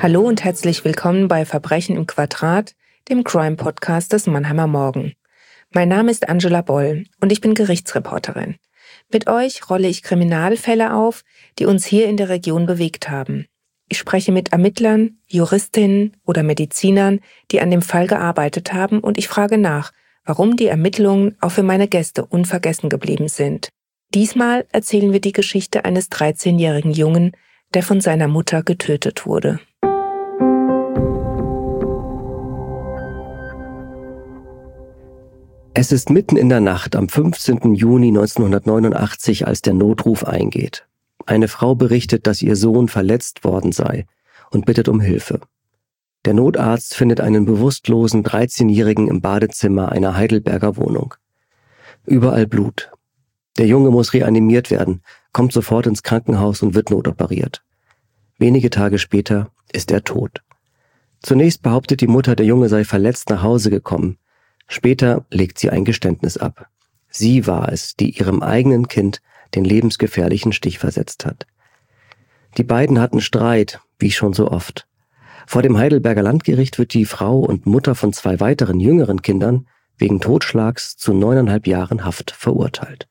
Hallo und herzlich willkommen bei Verbrechen im Quadrat, dem Crime-Podcast des Mannheimer Morgen. Mein Name ist Angela Boll und ich bin Gerichtsreporterin. Mit euch rolle ich Kriminalfälle auf, die uns hier in der Region bewegt haben. Ich spreche mit Ermittlern, Juristinnen oder Medizinern, die an dem Fall gearbeitet haben, und ich frage nach, warum die Ermittlungen auch für meine Gäste unvergessen geblieben sind. Diesmal erzählen wir die Geschichte eines 13-jährigen Jungen, der von seiner Mutter getötet wurde. Es ist mitten in der Nacht am 15. Juni 1989, als der Notruf eingeht. Eine Frau berichtet, dass ihr Sohn verletzt worden sei und bittet um Hilfe. Der Notarzt findet einen bewusstlosen 13-Jährigen im Badezimmer einer Heidelberger Wohnung. Überall Blut. Der Junge muss reanimiert werden, kommt sofort ins Krankenhaus und wird notoperiert. Wenige Tage später ist er tot. Zunächst behauptet die Mutter, der Junge sei verletzt nach Hause gekommen. Später legt sie ein Geständnis ab. Sie war es, die ihrem eigenen Kind den lebensgefährlichen Stich versetzt hat. Die beiden hatten Streit, wie schon so oft. Vor dem Heidelberger Landgericht wird die Frau und Mutter von 2 weiteren jüngeren Kindern wegen Totschlags zu 9,5 Jahren Haft verurteilt.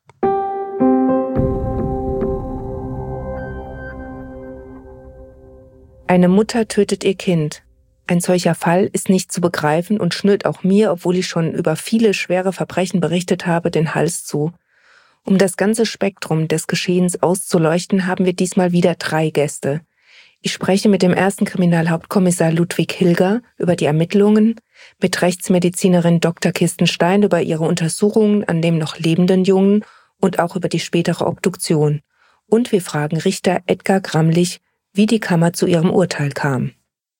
Eine Mutter tötet ihr Kind. Ein solcher Fall ist nicht zu begreifen und schnürt auch mir, obwohl ich schon über viele schwere Verbrechen berichtet habe, den Hals zu. Um das ganze Spektrum des Geschehens auszuleuchten, haben wir diesmal wieder 3 Gäste. Ich spreche mit dem ersten Kriminalhauptkommissar Ludwig Hilger über die Ermittlungen, mit Rechtsmedizinerin Dr. Kirsten Stein über ihre Untersuchungen an dem noch lebenden Jungen und auch über die spätere Obduktion. Und wir fragen Richter Edgar Gramlich, wie die Kammer zu ihrem Urteil kam.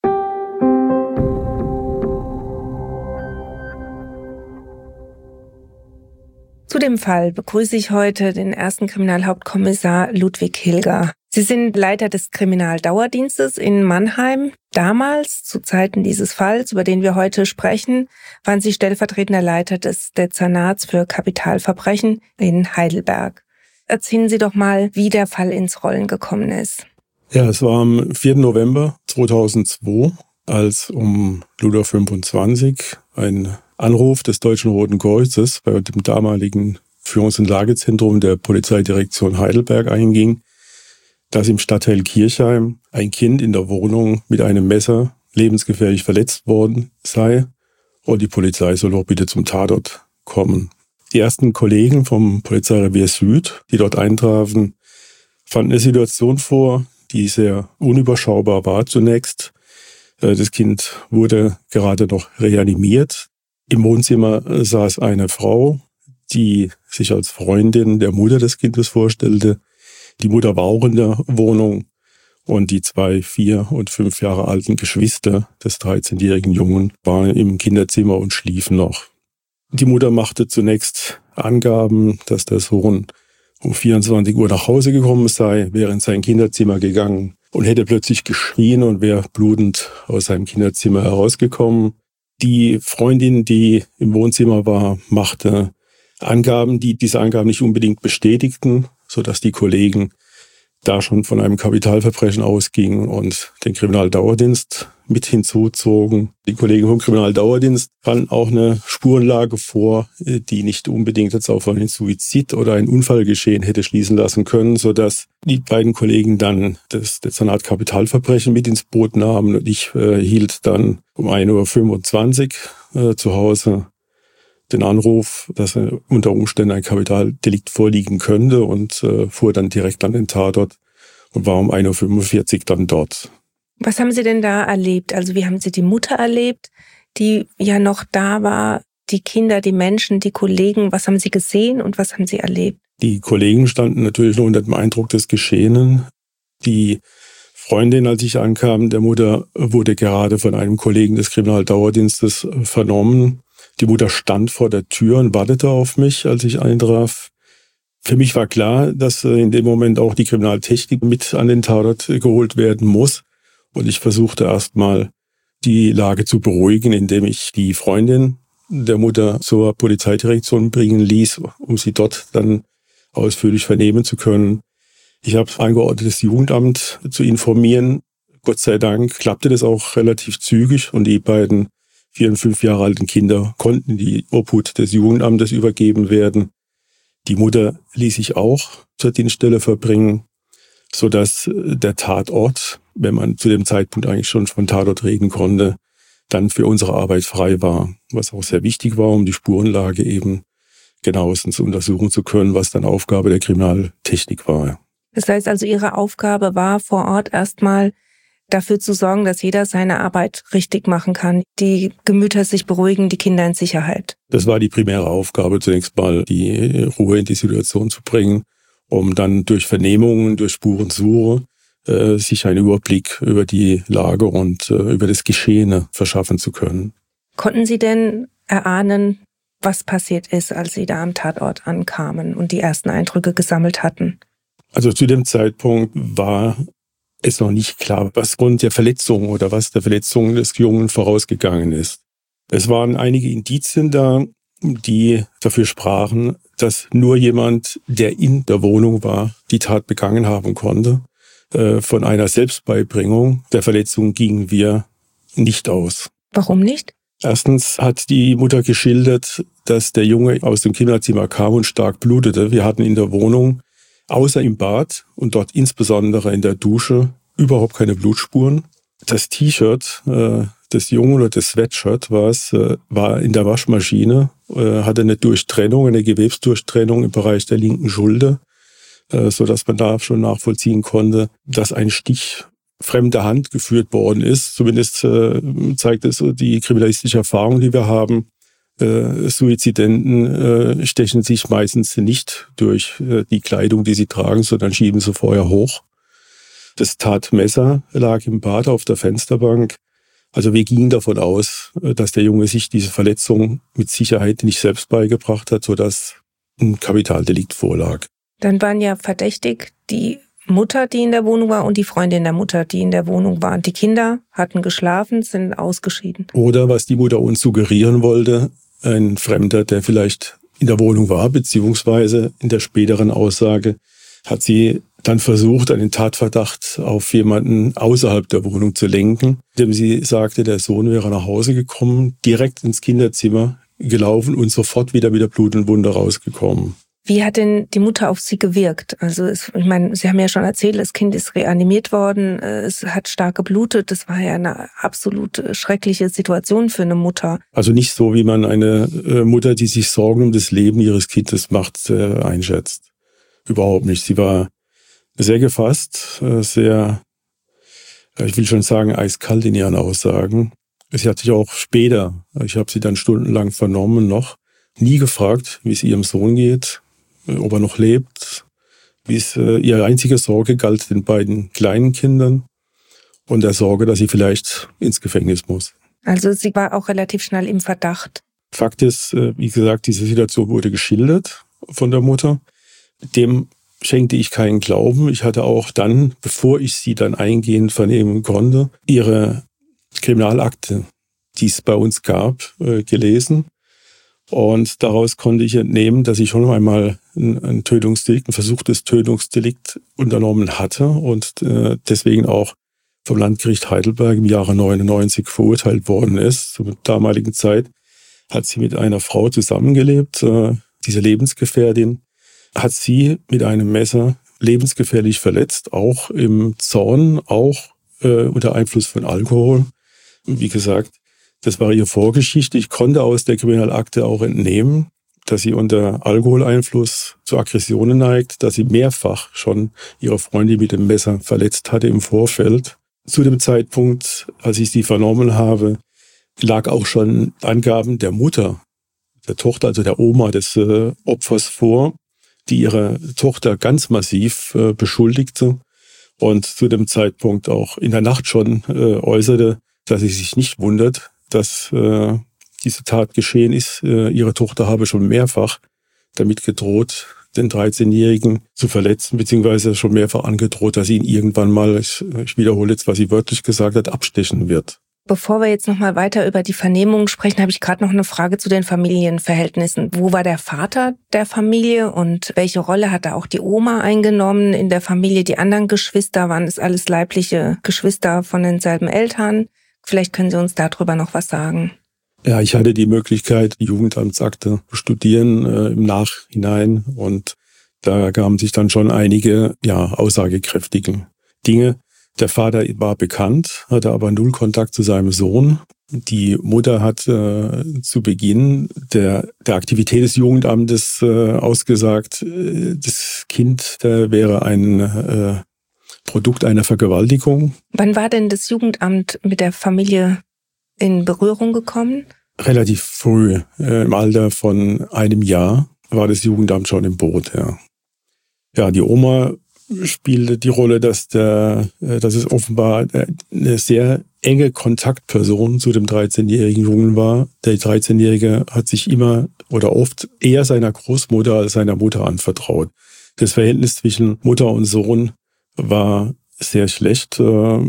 Zu dem Fall begrüße ich heute den ersten Kriminalhauptkommissar Ludwig Hilger. Sie sind Leiter des Kriminaldauerdienstes in Mannheim. Damals, zu Zeiten dieses Falls, über den wir heute sprechen, waren Sie stellvertretender Leiter des Dezernats für Kapitalverbrechen in Heidelberg. Erzählen Sie doch mal, wie der Fall ins Rollen gekommen ist. Ja, es war am 4. November 2002, als um 0:25 Uhr ein Anruf des Deutschen Roten Kreuzes bei dem damaligen Führungs- und Lagezentrum der Polizeidirektion Heidelberg einging, dass im Stadtteil Kirchheim ein Kind in der Wohnung mit einem Messer lebensgefährlich verletzt worden sei und die Polizei soll doch bitte zum Tatort kommen. Die ersten Kollegen vom Polizeirevier Süd, die dort eintrafen, fanden eine Situation vor, die sehr unüberschaubar war zunächst. Das Kind wurde gerade noch reanimiert. Im Wohnzimmer saß eine Frau, die sich als Freundin der Mutter des Kindes vorstellte. Die Mutter war auch in der Wohnung und die 2, 4 und 5 Jahre alten Geschwister des 13-jährigen Jungen waren im Kinderzimmer und schliefen noch. Die Mutter machte zunächst Angaben, dass der Sohn um 24 Uhr nach Hause gekommen sei, wäre in sein Kinderzimmer gegangen und hätte plötzlich geschrien und wäre blutend aus seinem Kinderzimmer herausgekommen. Die Freundin, die im Wohnzimmer war, machte Angaben, die diese Angaben nicht unbedingt bestätigten, sodass die Kollegen da schon von einem Kapitalverbrechen ausgingen und den Kriminaldauerdienst mit hinzuzogen. Die Kollegen vom Kriminaldauerdienst fanden auch eine Spurenlage vor, die nicht unbedingt jetzt auf einen Suizid oder ein Unfallgeschehen hätte schließen lassen können, sodass die beiden Kollegen dann das Dezernat Kapitalverbrechen mit ins Boot nahmen und ich hielt dann um 1:25 Uhr zu Hause den Anruf, dass unter Umständen ein Kapitaldelikt vorliegen könnte und fuhr dann direkt an den Tatort und war um 1:45 Uhr dann dort. Was haben Sie denn da erlebt? Also wie haben Sie die Mutter erlebt, die ja noch da war, die Kinder, die Menschen, die Kollegen? Was haben Sie gesehen und was haben Sie erlebt? Die Kollegen standen natürlich noch unter dem Eindruck des Geschehenen. Die Freundin, als ich ankam, der Mutter, wurde gerade von einem Kollegen des Kriminaldauerdienstes vernommen. Die Mutter stand vor der Tür und wartete auf mich, als ich eintraf. Für mich war klar, dass in dem Moment auch die Kriminaltechnik mit an den Tatort geholt werden muss. Und ich versuchte erstmal, die Lage zu beruhigen, indem ich die Freundin der Mutter zur Polizeidirektion bringen ließ, um sie dort dann ausführlich vernehmen zu können. Ich habe angeordnet, das Jugendamt zu informieren, Gott sei Dank klappte das auch relativ zügig und die beiden 4 und 5 Jahre alten Kinder konnten die Obhut des Jugendamtes übergeben werden. Die Mutter ließ sich auch zur Dienststelle verbringen, sodass der Tatort, wenn man zu dem Zeitpunkt eigentlich schon von Tatort reden konnte, dann für unsere Arbeit frei war, was auch sehr wichtig war, um die Spurenlage eben genauestens untersuchen zu können, was dann Aufgabe der Kriminaltechnik war. Das heißt also, Ihre Aufgabe war vor Ort erstmal dafür zu sorgen, dass jeder seine Arbeit richtig machen kann, die Gemüter sich beruhigen, die Kinder in Sicherheit. Das war die primäre Aufgabe, zunächst mal die Ruhe in die Situation zu bringen, um dann durch Vernehmungen, durch Spurensuche sich einen Überblick über die Lage und über das Geschehene verschaffen zu können. Konnten Sie denn erahnen, was passiert ist, als Sie da am Tatort ankamen und die ersten Eindrücke gesammelt hatten? Also zu dem Zeitpunkt war es noch nicht klar, was Grund der Verletzung oder was der Verletzung des Jungen vorausgegangen ist. Es waren einige Indizien da, die dafür sprachen, dass nur jemand, der in der Wohnung war, die Tat begangen haben konnte. Von einer Selbstbeibringung der Verletzung gingen wir nicht aus. Warum nicht? Erstens hat die Mutter geschildert, dass der Junge aus dem Kinderzimmer kam und stark blutete. Wir hatten in der Wohnung, außer im Bad und dort insbesondere in der Dusche, überhaupt keine Blutspuren. Das T-Shirt des Jungen oder das Sweatshirt war in der Waschmaschine, hatte eine Durchtrennung, eine Gewebsdurchtrennung im Bereich der linken Schulter, sodass man da schon nachvollziehen konnte, dass ein Stich fremder Hand geführt worden ist. Zumindest zeigt es die kriminalistische Erfahrung, die wir haben. Suizidenten stechen sich meistens nicht durch die Kleidung, die sie tragen, sondern schieben sie vorher hoch. Das Tatmesser lag im Bad auf der Fensterbank. Also wir gingen davon aus, dass der Junge sich diese Verletzung mit Sicherheit nicht selbst beigebracht hat, sodass ein Kapitaldelikt vorlag. Dann waren ja verdächtig die Mutter, die in der Wohnung war, und die Freundin der Mutter, die in der Wohnung war. Die Kinder hatten geschlafen, sind ausgeschieden. Oder was die Mutter uns suggerieren wollte, ein Fremder, der vielleicht in der Wohnung war, beziehungsweise in der späteren Aussage hat sie dann versucht, einen Tatverdacht auf jemanden außerhalb der Wohnung zu lenken, indem sie sagte, der Sohn wäre nach Hause gekommen, direkt ins Kinderzimmer gelaufen und sofort wieder mit der Blut und Wunde rausgekommen. Wie hat denn die Mutter auf Sie gewirkt? Also ich meine, Sie haben ja schon erzählt, das Kind ist reanimiert worden, es hat stark geblutet. Das war ja eine absolut schreckliche Situation für eine Mutter. Also nicht so, wie man eine Mutter, die sich Sorgen um das Leben ihres Kindes macht, einschätzt. Überhaupt nicht. Sie war sehr gefasst, sehr, ich will schon sagen, eiskalt in ihren Aussagen. Sie hat sich auch später, ich habe sie dann stundenlang vernommen noch, nie gefragt, wie es ihrem Sohn geht, ob er noch lebt, wie es ihre einzige Sorge galt den beiden kleinen Kindern und der Sorge, dass sie vielleicht ins Gefängnis muss. Also sie war auch relativ schnell im Verdacht. Fakt ist, wie gesagt, diese Situation wurde geschildert von der Mutter. Dem schenkte ich keinen Glauben. Ich hatte auch dann, bevor ich sie dann eingehend vernehmen konnte, ihre Kriminalakte, die es bei uns gab, gelesen. Und daraus konnte ich entnehmen, dass ich schon einmal ein Tötungsdelikt, ein versuchtes Tötungsdelikt unternommen hatte und deswegen auch vom Landgericht Heidelberg im Jahre 99 verurteilt worden ist. Zur damaligen Zeit hat sie mit einer Frau zusammengelebt, diese Lebensgefährtin, hat sie mit einem Messer lebensgefährlich verletzt, auch im Zorn, auch unter Einfluss von Alkohol. Wie gesagt, das war ihre Vorgeschichte. Ich konnte aus der Kriminalakte auch entnehmen, dass sie unter Alkoholeinfluss zu Aggressionen neigt, dass sie mehrfach schon ihre Freundin mit dem Messer verletzt hatte im Vorfeld. Zu dem Zeitpunkt, als ich sie vernommen habe, lag auch schon Angaben der Mutter, der Tochter, also der Oma des Opfers vor, die ihre Tochter ganz massiv beschuldigte und zu dem Zeitpunkt auch in der Nacht schon äußerte, dass sie sich nicht wundert, dass diese Tat geschehen ist. Ihre Tochter habe schon mehrfach damit gedroht, den 13-Jährigen zu verletzen, beziehungsweise schon mehrfach angedroht, dass sie ihn irgendwann mal, ich wiederhole jetzt, was sie wörtlich gesagt hat, abstechen wird. Bevor wir jetzt nochmal weiter über die Vernehmung sprechen, habe ich gerade noch eine Frage zu den Familienverhältnissen. Wo war der Vater der Familie und welche Rolle hat da auch die Oma eingenommen in der Familie? Die anderen Geschwister, waren es alles leibliche Geschwister von denselben Eltern? Vielleicht können Sie uns darüber noch was sagen. Ja, ich hatte die Möglichkeit, die Jugendamtsakte zu studieren im Nachhinein, und da gaben sich dann schon einige aussagekräftige Dinge. Der Vater war bekannt, hatte aber null Kontakt zu seinem Sohn. Die Mutter hat zu Beginn der Aktivität des Jugendamtes ausgesagt, das Kind wäre ein Produkt einer Vergewaltigung. Wann war denn das Jugendamt mit der Familie in Berührung gekommen? Relativ früh, im Alter von 1 Jahr, war das Jugendamt schon im Boot. Ja, die Oma spielte die Rolle, dass es offenbar eine sehr enge Kontaktperson zu dem 13-jährigen Jungen war. Der 13-Jährige hat sich immer oder oft eher seiner Großmutter als seiner Mutter anvertraut. Das Verhältnis zwischen Mutter und Sohn war sehr schlecht.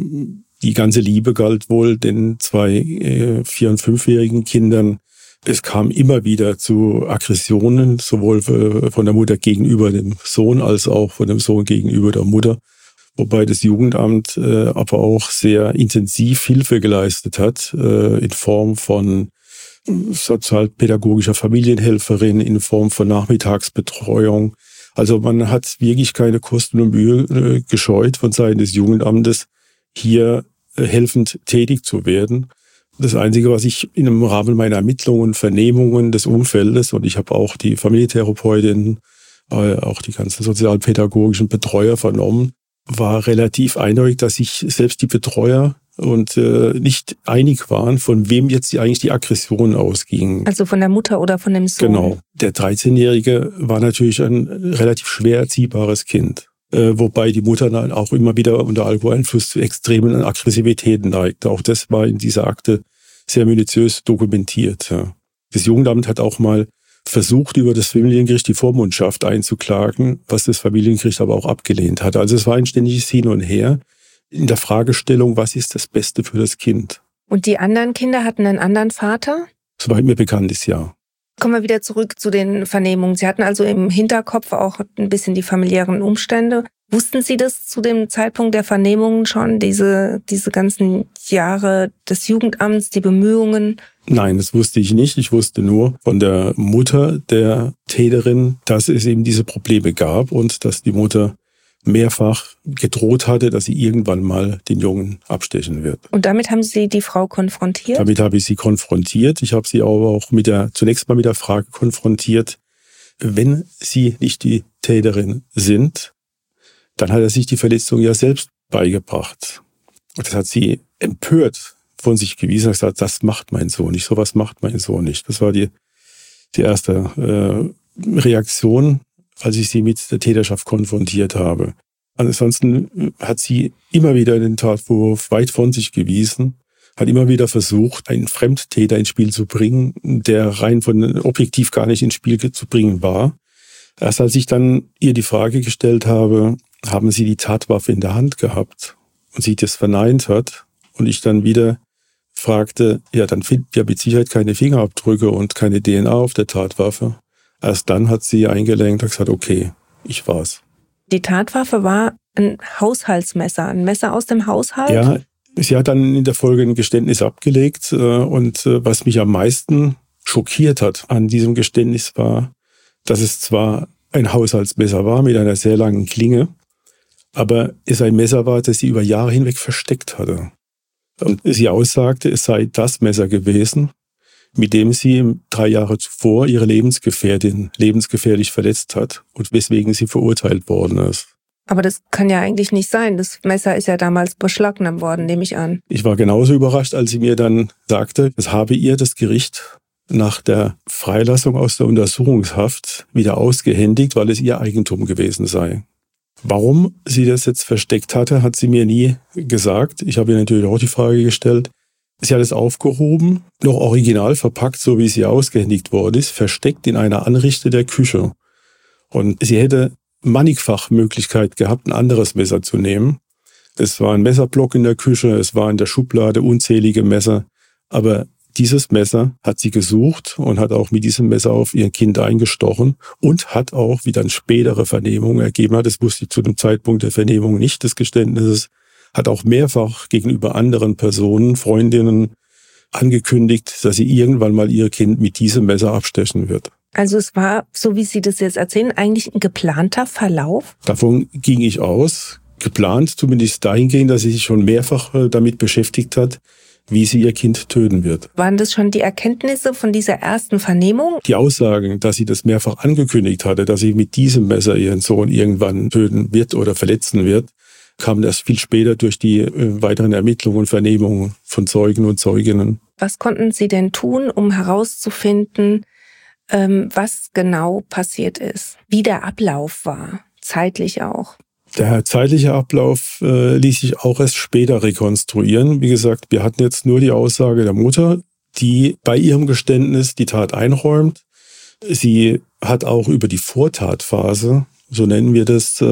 Die ganze Liebe galt wohl den 2 4- und 5-jährigen Kindern. Es kam immer wieder zu Aggressionen, sowohl von der Mutter gegenüber dem Sohn als auch von dem Sohn gegenüber der Mutter. Wobei das Jugendamt aber auch sehr intensiv Hilfe geleistet hat, in Form von sozialpädagogischer Familienhelferin, in Form von Nachmittagsbetreuung. Also man hat wirklich keine Kosten und Mühe gescheut von Seiten des Jugendamtes, hier helfend tätig zu werden. Das Einzige, was ich im Rahmen meiner Ermittlungen und Vernehmungen des Umfeldes, und ich habe auch die Familientherapeutin, auch die ganzen sozialpädagogischen Betreuer vernommen, war relativ eindeutig, dass sich selbst die Betreuer und nicht einig waren, von wem jetzt eigentlich die Aggressionen ausgingen. Also von der Mutter oder von dem Sohn? Genau. Der 13-Jährige war natürlich ein relativ schwer erziehbares Kind. Wobei die Mutter dann auch immer wieder unter Alkoholeinfluss zu extremen Aggressivitäten neigte. Auch das war in dieser Akte sehr minutiös dokumentiert. Ja. Das Jugendamt hat auch mal versucht, über das Familiengericht die Vormundschaft einzuklagen, was das Familiengericht aber auch abgelehnt hat. Also es war ein ständiges Hin und Her in der Fragestellung, was ist das Beste für das Kind. Und die anderen Kinder hatten einen anderen Vater? Soweit mir bekannt ist, ja. Kommen wir wieder zurück zu den Vernehmungen. Sie hatten also im Hinterkopf auch ein bisschen die familiären Umstände. Wussten Sie das zu dem Zeitpunkt der Vernehmungen schon, diese ganzen Jahre des Jugendamts, die Bemühungen? Nein, das wusste ich nicht. Ich wusste nur von der Mutter der Täterin, dass es eben diese Probleme gab und dass die Mutter mehrfach gedroht hatte, dass sie irgendwann mal den Jungen abstechen wird. Und damit haben Sie die Frau konfrontiert? Damit habe ich sie konfrontiert. Ich habe sie aber auch zunächst mal mit der Frage konfrontiert, wenn Sie nicht die Täterin sind, dann hat er sich die Verletzung ja selbst beigebracht. Und das hat sie empört von sich gewiesen und gesagt, das macht mein Sohn nicht, sowas macht mein Sohn nicht. Das war die erste Reaktion, als ich sie mit der Täterschaft konfrontiert habe. Ansonsten hat sie immer wieder den Tatvorwurf weit von sich gewiesen, hat immer wieder versucht, einen Fremdtäter ins Spiel zu bringen, der rein von objektiv gar nicht ins Spiel zu bringen war. Erst als ich dann ihr die Frage gestellt habe, haben Sie die Tatwaffe in der Hand gehabt, und sie das verneint hat, und ich dann wieder fragte, ja, dann finden wir mit Sicherheit keine Fingerabdrücke und keine DNA auf der Tatwaffe. Erst dann hat sie eingelenkt und gesagt, okay, ich war's. Die Tatwaffe war ein Haushaltsmesser, ein Messer aus dem Haushalt? Ja, sie hat dann in der Folge ein Geständnis abgelegt, und was mich am meisten schockiert hat an diesem Geständnis war, dass es zwar ein Haushaltsmesser war mit einer sehr langen Klinge, aber es ein Messer war, das sie über Jahre hinweg versteckt hatte. Und sie aussagte, es sei das Messer gewesen, mit dem sie 3 Jahre zuvor ihre Lebensgefährtin lebensgefährlich verletzt hat und weswegen sie verurteilt worden ist. Aber das kann ja eigentlich nicht sein. Das Messer ist ja damals beschlagnahmt worden, nehme ich an. Ich war genauso überrascht, als sie mir dann sagte, das habe ihr das Gericht nach der Freilassung aus der Untersuchungshaft wieder ausgehändigt, weil es ihr Eigentum gewesen sei. Warum sie das jetzt versteckt hatte, hat sie mir nie gesagt. Ich habe ihr natürlich auch die Frage gestellt. Sie hat es aufgehoben, noch original verpackt, so wie sie ausgehändigt worden ist, versteckt in einer Anrichte der Küche. Und sie hätte mannigfach Möglichkeit gehabt, ein anderes Messer zu nehmen. Es war ein Messerblock in der Küche, es war in der Schublade unzählige Messer. Aber dieses Messer hat sie gesucht und hat auch mit diesem Messer auf ihr Kind eingestochen und hat auch, wie dann spätere Vernehmungen ergeben hat, das wusste ich zu dem Zeitpunkt der Vernehmung nicht, des Geständnisses, hat auch mehrfach gegenüber anderen Personen, Freundinnen, angekündigt, dass sie irgendwann mal ihr Kind mit diesem Messer abstechen wird. Also es war, so wie Sie das jetzt erzählen, eigentlich ein geplanter Verlauf? Davon ging ich aus. Geplant zumindest dahingehend, dass sie sich schon mehrfach damit beschäftigt hat, wie sie ihr Kind töten wird. Waren das schon die Erkenntnisse von dieser ersten Vernehmung? Die Aussagen, dass sie das mehrfach angekündigt hatte, dass sie mit diesem Messer ihren Sohn irgendwann töten wird oder verletzen wird, kamen erst viel später durch die weiteren Ermittlungen und Vernehmungen von Zeugen und Zeuginnen. Was konnten Sie denn tun, um herauszufinden, was genau passiert ist? Wie der Ablauf war, zeitlich auch? Der zeitliche Ablauf ließ sich auch erst später rekonstruieren. Wie gesagt, wir hatten jetzt nur die Aussage der Mutter, die bei ihrem Geständnis die Tat einräumt. Sie hat auch über die Vortatphase, so nennen wir das,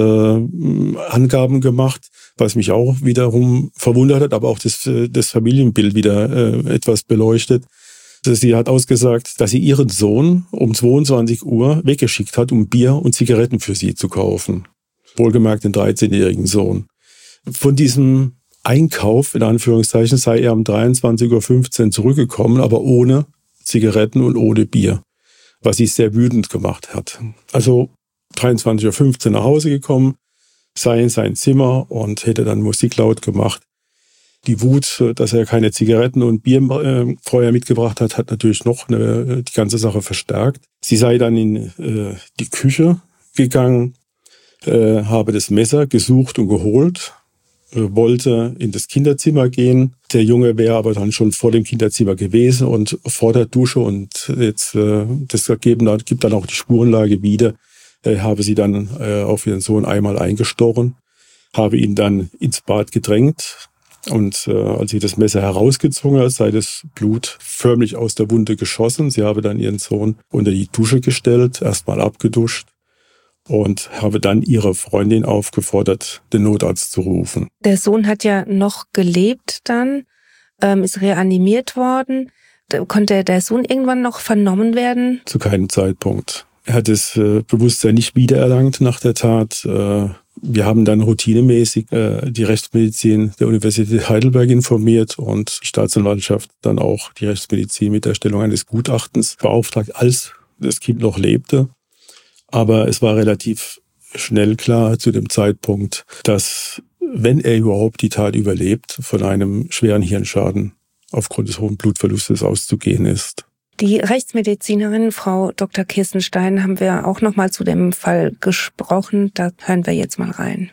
Angaben gemacht, was mich auch wiederum verwundert hat, aber auch das Familienbild wieder etwas beleuchtet. Sie hat ausgesagt, dass sie ihren Sohn um 22 Uhr weggeschickt hat, um Bier und Zigaretten für sie zu kaufen. Wohlgemerkt den 13-jährigen Sohn. Von diesem Einkauf, in Anführungszeichen, sei er um 23.15 Uhr zurückgekommen, aber ohne Zigaretten und ohne Bier, was sie sehr wütend gemacht hat. Also 23.15 Uhr nach Hause gekommen, sei in sein Zimmer und hätte dann Musik laut gemacht. Die Wut, dass er keine Zigaretten und Bier vorher mitgebracht hat, hat natürlich noch die ganze Sache verstärkt. Sie sei dann in die Küche gegangen, habe das Messer gesucht und geholt, wollte in das Kinderzimmer gehen. Der Junge wäre aber dann schon vor dem Kinderzimmer gewesen und vor der Dusche und jetzt das gibt dann auch die Spurenlage wieder, habe sie dann auf ihren Sohn einmal eingestochen, habe ihn dann ins Bad gedrängt und als sie das Messer herausgezogen hat, sei das Blut förmlich aus der Wunde geschossen. Sie habe dann ihren Sohn unter die Dusche gestellt, erstmal abgeduscht und habe dann ihre Freundin aufgefordert, den Notarzt zu rufen. Der Sohn hat ja noch gelebt dann, ist reanimiert worden. Konnte der Sohn irgendwann noch vernommen werden? Zu keinem Zeitpunkt. Er hat das Bewusstsein nicht wiedererlangt nach der Tat. Wir haben dann routinemäßig die Rechtsmedizin der Universität Heidelberg informiert und die Staatsanwaltschaft dann auch die Rechtsmedizin mit der Erstellung eines Gutachtens beauftragt, als das Kind noch lebte. Aber es war relativ schnell klar zu dem Zeitpunkt, dass, wenn er überhaupt die Tat überlebt, von einem schweren Hirnschaden aufgrund des hohen Blutverlustes auszugehen ist. Die Rechtsmedizinerin, Frau Dr. Kirstenstein, haben wir auch noch mal zu dem Fall gesprochen. Da hören wir jetzt mal rein.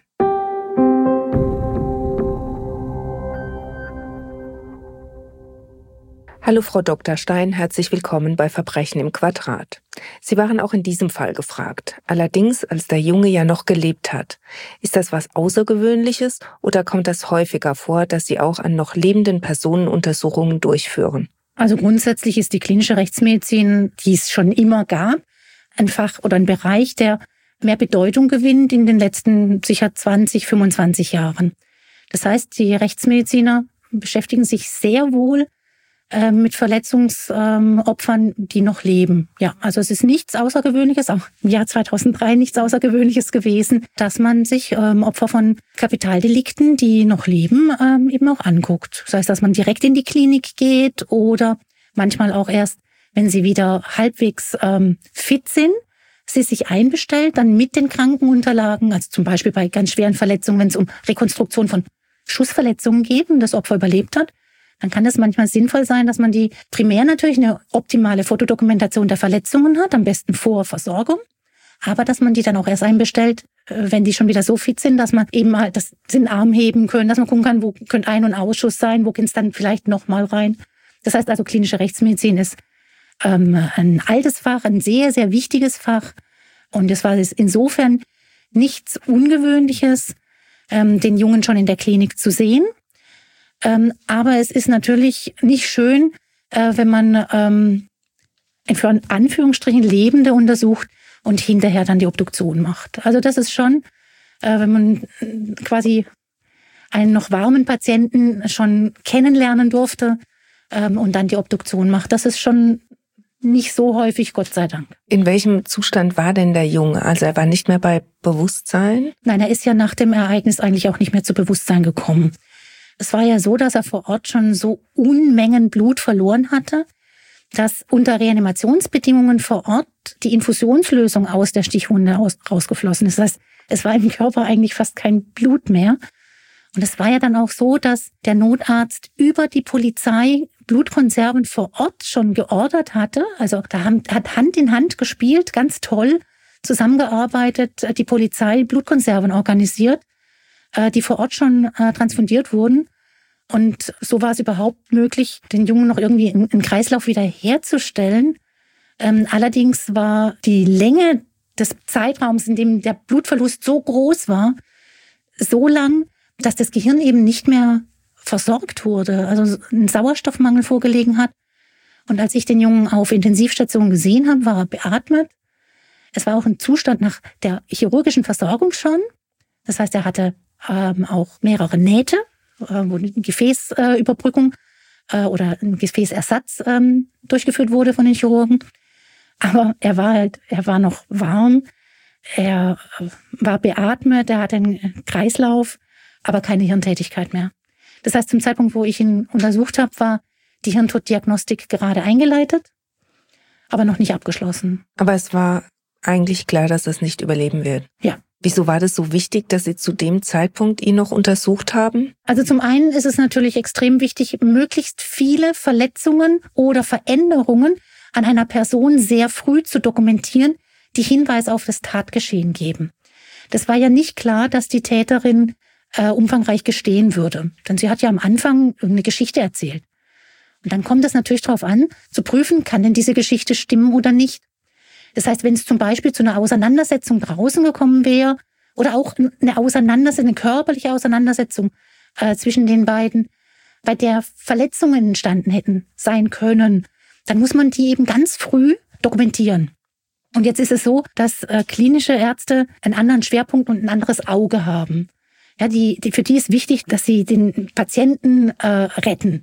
Hallo Frau Dr. Stein, herzlich willkommen bei Verbrechen im Quadrat. Sie waren auch in diesem Fall gefragt. Allerdings, als der Junge ja noch gelebt hat. Ist das was Außergewöhnliches oder kommt das häufiger vor, dass Sie auch an noch lebenden Personen Untersuchungen durchführen? Also grundsätzlich ist die klinische Rechtsmedizin, die es schon immer gab, ein Fach oder ein Bereich, der mehr Bedeutung gewinnt in den letzten sicher 20, 25 Jahren. Das heißt, die Rechtsmediziner beschäftigen sich sehr wohl mit Verletzungsopfern, die noch leben. Ja, also es ist nichts Außergewöhnliches, auch im Jahr 2003 nichts Außergewöhnliches gewesen, dass man sich Opfer von Kapitaldelikten, die noch leben, eben auch anguckt. Das heißt, dass man direkt in die Klinik geht oder manchmal auch erst, wenn sie wieder halbwegs fit sind, sie sich einbestellt, dann mit den Krankenunterlagen, also zum Beispiel bei ganz schweren Verletzungen, wenn es um Rekonstruktion von Schussverletzungen geht und das Opfer überlebt hat, dann kann es manchmal sinnvoll sein, dass man die primär natürlich eine optimale Fotodokumentation der Verletzungen hat, am besten vor Versorgung, aber dass man die dann auch erst einbestellt, wenn die schon wieder so fit sind, dass man eben halt den Arm heben können, dass man gucken kann, wo könnte Ein- und Ausschuss sein, wo kann es dann vielleicht nochmal rein. Das heißt also, klinische Rechtsmedizin ist ein altes Fach, ein sehr, sehr wichtiges Fach und es war insofern nichts Ungewöhnliches, den Jungen schon in der Klinik zu sehen. Aber es ist natürlich nicht schön, wenn man für Anführungsstrichen Lebende untersucht und hinterher dann die Obduktion macht. Also das ist schon, wenn man quasi einen noch warmen Patienten schon kennenlernen durfte und dann die Obduktion macht. Das ist schon nicht so häufig, Gott sei Dank. In welchem Zustand war denn der Junge? Also er war nicht mehr bei Bewusstsein? Nein, er ist ja nach dem Ereignis eigentlich auch nicht mehr zu Bewusstsein gekommen. Es war ja so, dass er vor Ort schon so Unmengen Blut verloren hatte, dass unter Reanimationsbedingungen vor Ort die Infusionslösung aus der Stichwunde rausgeflossen ist. Das heißt, es war im Körper eigentlich fast kein Blut mehr. Und es war ja dann auch so, dass der Notarzt über die Polizei Blutkonserven vor Ort schon geordert hatte. Also da hat Hand in Hand gespielt, ganz toll zusammengearbeitet, die Polizei Blutkonserven organisiert, die vor Ort schon transfundiert wurden. Und so war es überhaupt möglich, den Jungen noch irgendwie im Kreislauf wieder herzustellen. Allerdings war die Länge des Zeitraums, in dem der Blutverlust so groß war, so lang, dass das Gehirn eben nicht mehr versorgt wurde, also ein Sauerstoffmangel vorgelegen hat. Und als ich den Jungen auf Intensivstation gesehen habe, war er beatmet. Es war auch ein Zustand nach der chirurgischen Versorgung schon. Das heißt, er hatte auch mehrere Nähte, wo eine Gefäßüberbrückung oder ein Gefäßersatz durchgeführt wurde von den Chirurgen. Aber er war noch warm, er war beatmet, er hatte einen Kreislauf, aber keine Hirntätigkeit mehr. Das heißt, zum Zeitpunkt, wo ich ihn untersucht habe, war die Hirntoddiagnostik gerade eingeleitet, aber noch nicht abgeschlossen. Aber es war eigentlich klar, dass es nicht überleben wird. Ja. Wieso war das so wichtig, dass Sie zu dem Zeitpunkt ihn noch untersucht haben? Also zum einen ist es natürlich extrem wichtig, möglichst viele Verletzungen oder Veränderungen an einer Person sehr früh zu dokumentieren, die Hinweis auf das Tatgeschehen geben. Das war ja nicht klar, dass die Täterin umfangreich gestehen würde. Denn sie hat ja am Anfang eine Geschichte erzählt. Und dann kommt es natürlich darauf an, zu prüfen, kann denn diese Geschichte stimmen oder nicht. Das heißt, wenn es zum Beispiel zu einer Auseinandersetzung draußen gekommen wäre oder auch eine körperliche Auseinandersetzung zwischen den beiden, bei der Verletzungen entstanden hätten sein können, dann muss man die eben ganz früh dokumentieren. Und jetzt ist es so, dass klinische Ärzte einen anderen Schwerpunkt und ein anderes Auge haben. Ja, für die ist wichtig, dass sie den Patienten retten.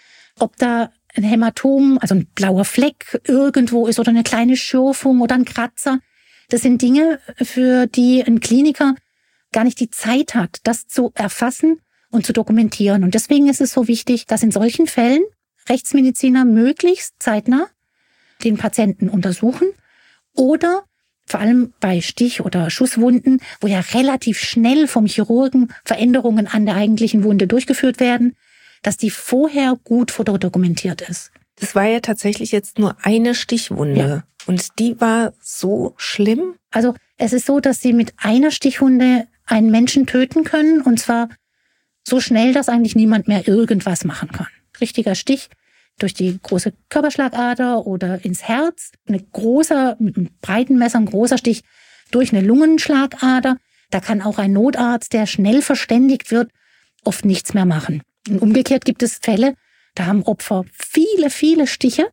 Ob da ein Hämatom, also ein blauer Fleck irgendwo ist oder eine kleine Schürfung oder ein Kratzer, das sind Dinge, für die ein Kliniker gar nicht die Zeit hat, das zu erfassen und zu dokumentieren. Und deswegen ist es so wichtig, dass in solchen Fällen Rechtsmediziner möglichst zeitnah den Patienten untersuchen oder vor allem bei Stich- oder Schusswunden, wo ja relativ schnell vom Chirurgen Veränderungen an der eigentlichen Wunde durchgeführt werden, dass die vorher gut fotodokumentiert ist. Das war ja tatsächlich jetzt nur eine Stichwunde. Ja. Und die war so schlimm? Also es ist so, dass sie mit einer Stichwunde einen Menschen töten können, und zwar so schnell, dass eigentlich niemand mehr irgendwas machen kann. Richtiger Stich durch die große Körperschlagader oder ins Herz, mit einem breiten Messer, ein großer Stich durch eine Lungenschlagader. Da kann auch ein Notarzt, der schnell verständigt wird, oft nichts mehr machen. Und umgekehrt gibt es Fälle, da haben Opfer viele, viele Stiche,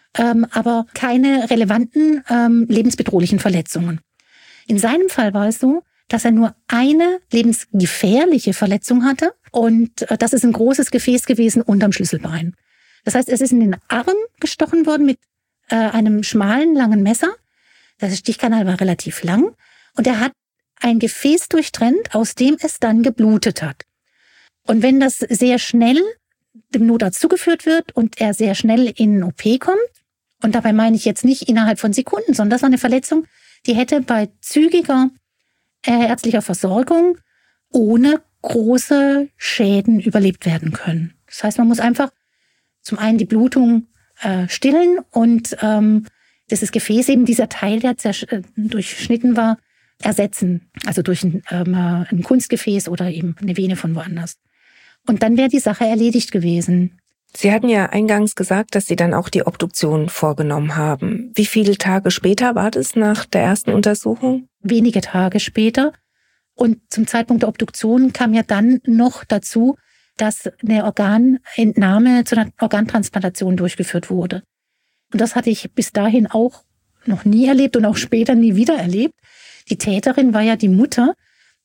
aber keine relevanten lebensbedrohlichen Verletzungen. In seinem Fall war es so, dass er nur eine lebensgefährliche Verletzung hatte, und das ist ein großes Gefäß gewesen unterm Schlüsselbein. Das heißt, es ist in den Arm gestochen worden mit einem schmalen, langen Messer. Der Stichkanal war relativ lang und er hat ein Gefäß durchtrennt, aus dem es dann geblutet hat. Und wenn das sehr schnell dem Notarzt zugeführt wird und er sehr schnell in den OP kommt, und dabei meine ich jetzt nicht innerhalb von Sekunden, sondern das war eine Verletzung, die hätte bei zügiger ärztlicher Versorgung ohne große Schäden überlebt werden können. Das heißt, man muss einfach zum einen die Blutung stillen und dieses Gefäß, eben dieser Teil, der durchschnitten war, ersetzen. Also durch ein Kunstgefäß oder eben eine Vene von woanders. Und dann wäre die Sache erledigt gewesen. Sie hatten ja eingangs gesagt, dass Sie dann auch die Obduktion vorgenommen haben. Wie viele Tage später war das nach der ersten Untersuchung? Wenige Tage später. Und zum Zeitpunkt der Obduktion kam ja dann noch dazu, dass eine Organentnahme zu einer Organtransplantation durchgeführt wurde. Und das hatte ich bis dahin auch noch nie erlebt und auch später nie wieder erlebt. Die Täterin war ja die Mutter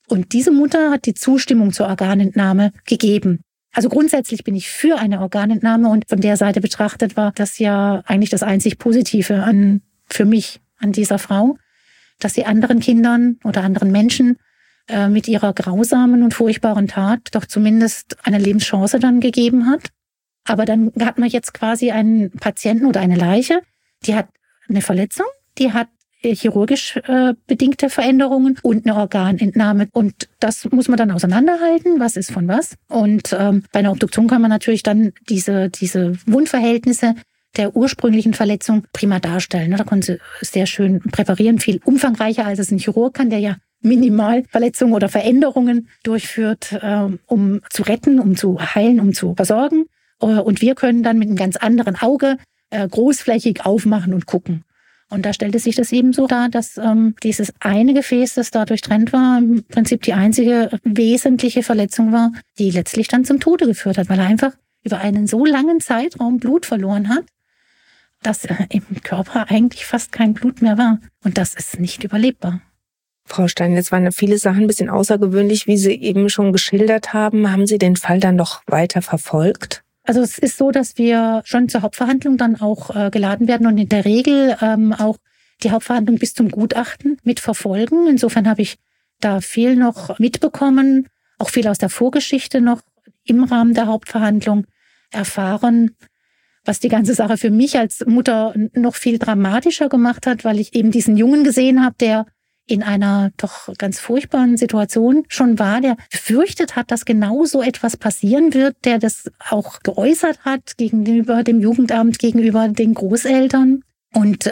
Und diese Mutter hat die Zustimmung zur Organentnahme gegeben. Also grundsätzlich bin ich für eine Organentnahme und von der Seite betrachtet war das ja eigentlich das einzig Positive für mich an dieser Frau, dass sie anderen Kindern oder anderen Menschen mit ihrer grausamen und furchtbaren Tat doch zumindest eine Lebenschance dann gegeben hat. Aber dann hat man jetzt quasi einen Patienten oder eine Leiche, die hat eine Verletzung, die hat chirurgisch bedingte Veränderungen und eine Organentnahme. Und das muss man dann auseinanderhalten, was ist von was. Und bei einer Obduktion kann man natürlich dann diese Wundverhältnisse der ursprünglichen Verletzung prima darstellen. Da können sie sehr schön präparieren, viel umfangreicher als es ein Chirurg kann, der ja minimal Verletzungen oder Veränderungen durchführt, um zu retten, um zu heilen, um zu versorgen. Und wir können dann mit einem ganz anderen Auge großflächig aufmachen und gucken. Und da stellte sich das eben so dar, dass dieses eine Gefäß, das da durchtrennt war, im Prinzip die einzige wesentliche Verletzung war, die letztlich dann zum Tode geführt hat, weil er einfach über einen so langen Zeitraum Blut verloren hat, dass im Körper eigentlich fast kein Blut mehr war. Und das ist nicht überlebbar. Frau Stein, jetzt waren viele Sachen ein bisschen außergewöhnlich, wie Sie eben schon geschildert haben. Haben Sie den Fall dann noch weiter verfolgt? Also es ist so, dass wir schon zur Hauptverhandlung dann auch geladen werden und in der Regel auch die Hauptverhandlung bis zum Gutachten mitverfolgen. Insofern habe ich da viel noch mitbekommen, auch viel aus der Vorgeschichte noch im Rahmen der Hauptverhandlung erfahren, was die ganze Sache für mich als Mutter noch viel dramatischer gemacht hat, weil ich eben diesen Jungen gesehen habe, der in einer doch ganz furchtbaren Situation schon war, der befürchtet hat, dass genau so etwas passieren wird, der das auch geäußert hat gegenüber dem Jugendamt, gegenüber den Großeltern. Und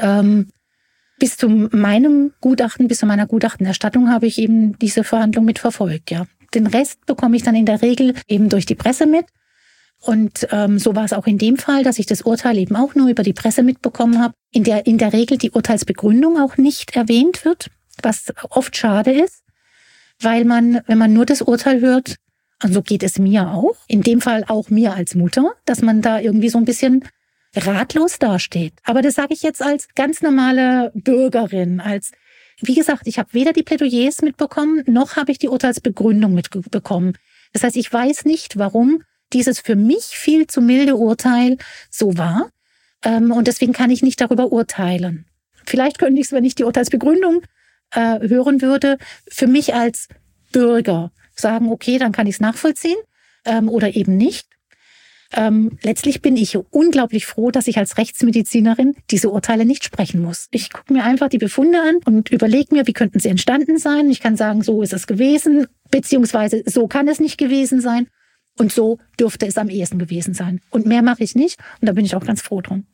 bis zu meiner Gutachtenerstattung habe ich eben diese Verhandlung mitverfolgt, ja. Den Rest bekomme ich dann in der Regel eben durch die Presse mit. Und so war es auch in dem Fall, dass ich das Urteil eben auch nur über die Presse mitbekommen habe, in der Regel die Urteilsbegründung auch nicht erwähnt wird, was oft schade ist, weil man, wenn man nur das Urteil hört, und so geht es mir auch, in dem Fall auch mir als Mutter, dass man da irgendwie so ein bisschen ratlos dasteht. Aber das sage ich jetzt als ganz normale Bürgerin, wie gesagt, ich habe weder die Plädoyers mitbekommen, noch habe ich die Urteilsbegründung mitbekommen. Das heißt, ich weiß nicht, warum dieses für mich viel zu milde Urteil so war. Und deswegen kann ich nicht darüber urteilen. Vielleicht könnte ich es, wenn ich die Urteilsbegründung hören würde, für mich als Bürger sagen, okay, dann kann ich es nachvollziehen oder eben nicht. Letztlich bin ich unglaublich froh, dass ich als Rechtsmedizinerin diese Urteile nicht sprechen muss. Ich gucke mir einfach die Befunde an und überlege mir, wie könnten sie entstanden sein. Ich kann sagen, so ist es gewesen, beziehungsweise so kann es nicht gewesen sein und so dürfte es am ehesten gewesen sein. Und mehr mache ich nicht und da bin ich auch ganz froh drum.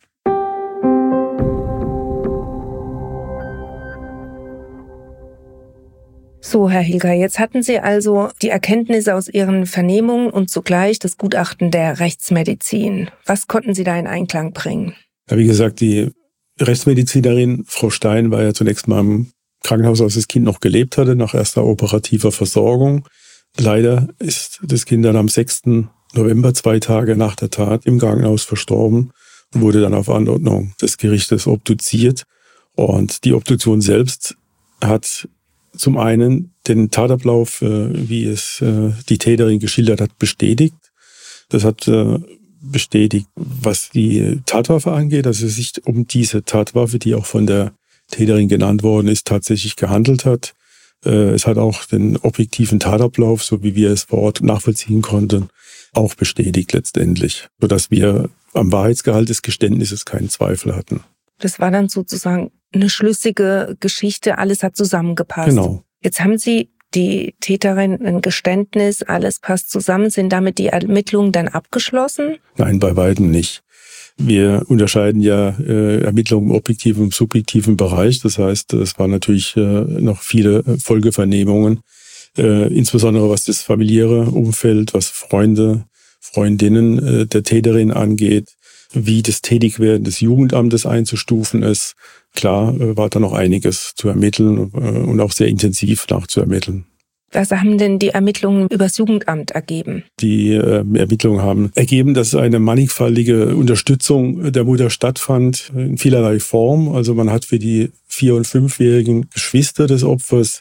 So, Herr Hilger, jetzt hatten Sie also die Erkenntnisse aus Ihren Vernehmungen und zugleich das Gutachten der Rechtsmedizin. Was konnten Sie da in Einklang bringen? Ja, wie gesagt, die Rechtsmedizinerin, Frau Stein, war ja zunächst mal im Krankenhaus, als das Kind noch gelebt hatte, nach erster operativer Versorgung. Leider ist das Kind dann am 6. November, 2 Tage nach der Tat, im Krankenhaus verstorben und wurde dann auf Anordnung des Gerichtes obduziert. Und die Obduktion selbst hat zum einen den Tatablauf, wie es die Täterin geschildert hat, bestätigt. Das hat bestätigt, was die Tatwaffe angeht, dass es sich um diese Tatwaffe, die auch von der Täterin genannt worden ist, tatsächlich gehandelt hat. Es hat auch den objektiven Tatablauf, so wie wir es vor Ort nachvollziehen konnten, auch bestätigt letztendlich, sodass wir am Wahrheitsgehalt des Geständnisses keinen Zweifel hatten. Das war dann sozusagen eine schlüssige Geschichte, alles hat zusammengepasst. Genau. Jetzt haben Sie die Täterin ein Geständnis, alles passt zusammen. Sind damit die Ermittlungen dann abgeschlossen? Nein, bei weitem nicht. Wir unterscheiden ja Ermittlungen im objektiven und subjektiven Bereich. Das heißt, es waren natürlich noch viele Folgevernehmungen, insbesondere was das familiäre Umfeld, was Freunde, Freundinnen der Täterin angeht, wie das Tätigwerden des Jugendamtes einzustufen ist. Klar war da noch einiges zu ermitteln und auch sehr intensiv nachzuermitteln. Was haben denn die Ermittlungen übers Jugendamt ergeben? Die Ermittlungen haben ergeben, dass eine mannigfaltige Unterstützung der Mutter stattfand in vielerlei Form. Also man hat für die 4- und 5-jährigen Geschwister des Opfers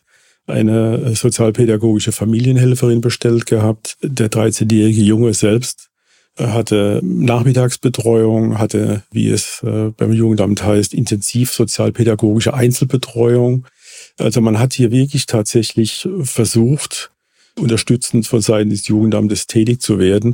eine sozialpädagogische Familienhelferin bestellt gehabt. Der 13-jährige Junge selbst hatte Nachmittagsbetreuung, hatte, wie es beim Jugendamt heißt, intensiv sozialpädagogische Einzelbetreuung. Also man hat hier wirklich tatsächlich versucht, unterstützend von Seiten des Jugendamtes tätig zu werden.